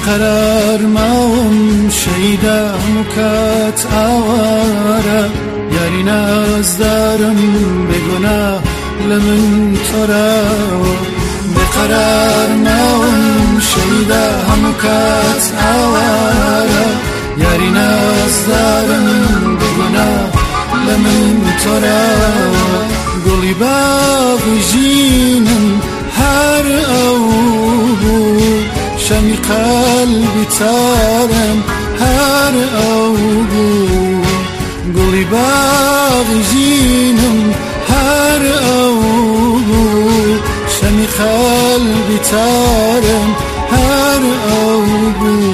بقرار ماوم شیدم کات آواره یاری نازدارم بگناه لمن ترى بقرار ماوم شیدم کات آواره یاری نازدارم بگناه لمن ترى قولي باغ جينم هر أوبو شمي قلبي تارم هر أوبو قولي باغ جينم هر أوبو شمي قلبي تارم هر أوبو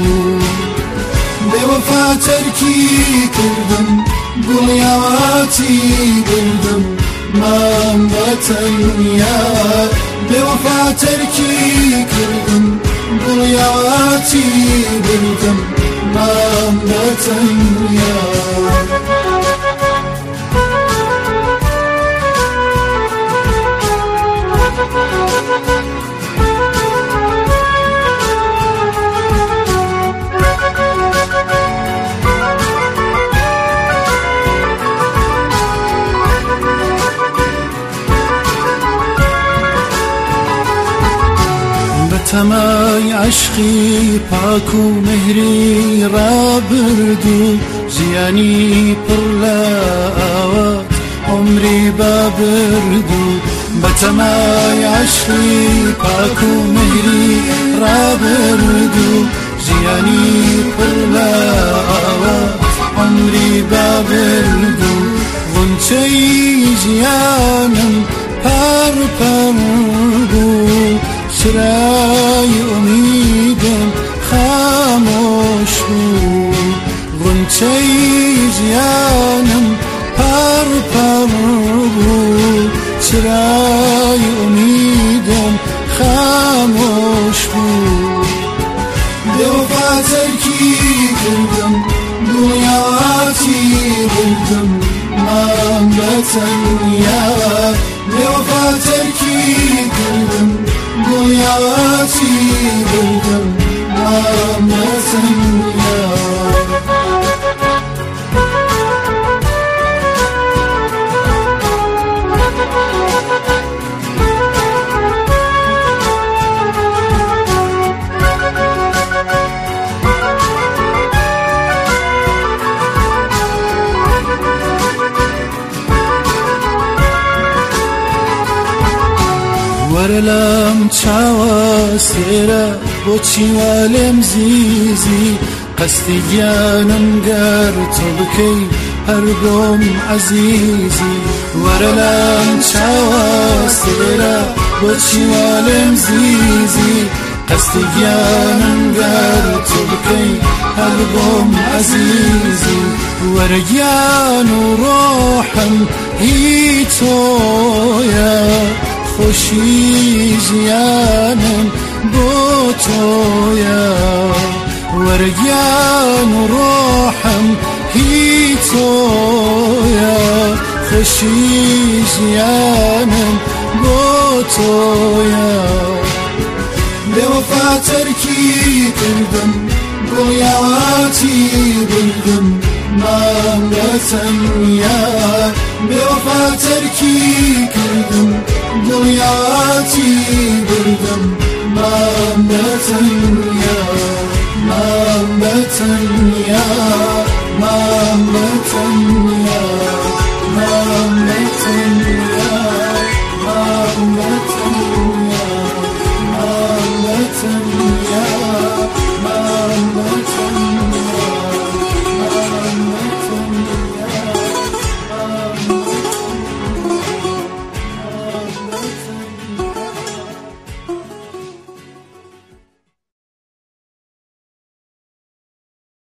بوفا تركي كردم قولي عواتي بردم ما بتن يا بوفا تركي كردم ضيعاتي بردم ما بتن يا تمای عشقی پاک و مهری را بردو زیانی پر لآوات عمری با بردو بتمای عشقی پاک و مهری را بردو زیانی پر لآوات عمری با بردو غنچهی زیانم پر بو چرای امیدم خاموش بود غنچهی جیانم پر بود چرای امیدم خاموش بود بوفا ترکی کردم دنیاتی بردم من بتن یا بوفا ترکی کردم دنیاتی بردم من بتن یا ورلم چاوا سیرا بوچی والم زیزی قصدی جانم گر تو بکی هر دوم عزیزی ورلم چاوا سیرا بوچی والم زیزی قصدی جانم گر تو بکی هر دوم عزیزی ورجان و روحم هی تویا خوشی زیانم بو تویا ورگان و روحم هی تویا خوشی زیانم بو تویا بوفا ترکی کردم ضیعاتی بردم من بتن یا بوفا ترکی کردم ضیعاتی بردم من بتن یا من بتن یا من بتن